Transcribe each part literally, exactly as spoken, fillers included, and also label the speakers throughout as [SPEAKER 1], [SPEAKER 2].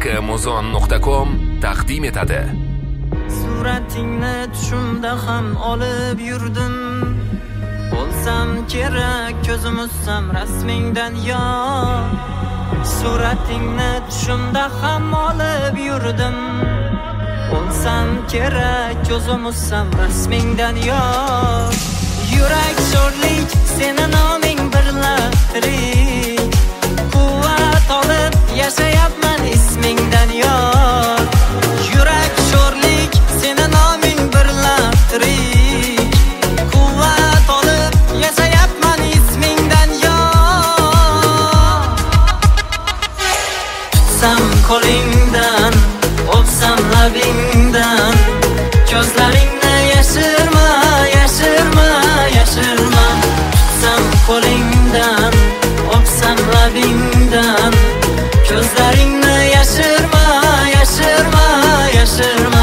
[SPEAKER 1] k muzon nuqta com taqdim etadi.
[SPEAKER 2] Suratingni tushimda ham olib yurdim. Bo'lsam kerak ko'zim ussam rasmingdan yo. Suratingni tushimda ham olib yurdim. Bo'lsam kerak ko'zim ussam rasmingdan yo. Yurak sho'rlik seni noming birla tirik. Quvvat olib yashayapman ismingdan yo. Yurak sho'rlik seni noming birla tirik. Quvvat olib yashayapman ismingdan yo. Tutsam qo'lingdan, o'psam labingdan, ko'zlaringni yashirma, yashirma, yashirma. Tutsam qo'lingdan, o'psam labingdan, ko'zlaringni yashirma, yashirma, yashirma.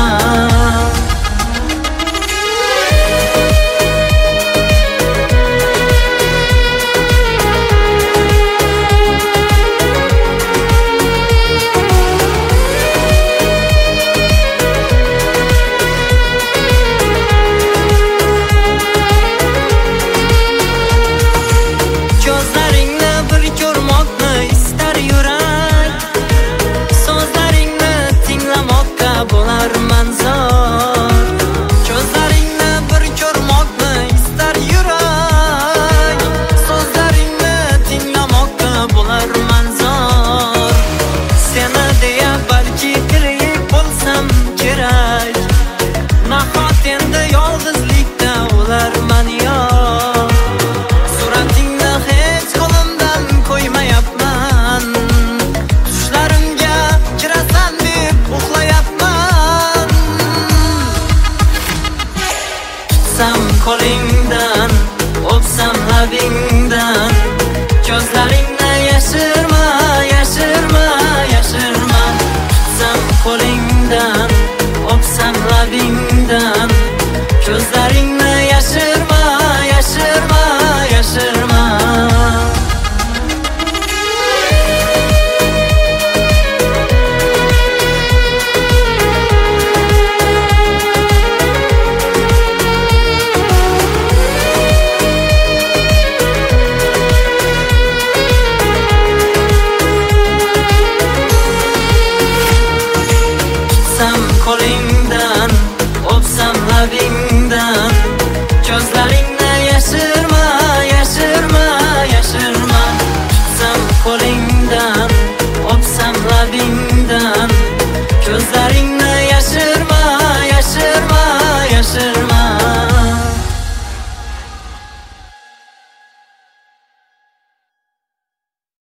[SPEAKER 2] Qo'lingdan, o'psam labingdan, ko'zlaringni yashirma, yashirma, yashirma. Tutsam qo'lingdan, o'psam labingdan, ko'zlaringni yashirma, yashirma, yashirma. Qo'lingdan, o'psam labingdan, ko'zlaringni yashirma, yashirma, yashirma. Tutsam qo'lingdan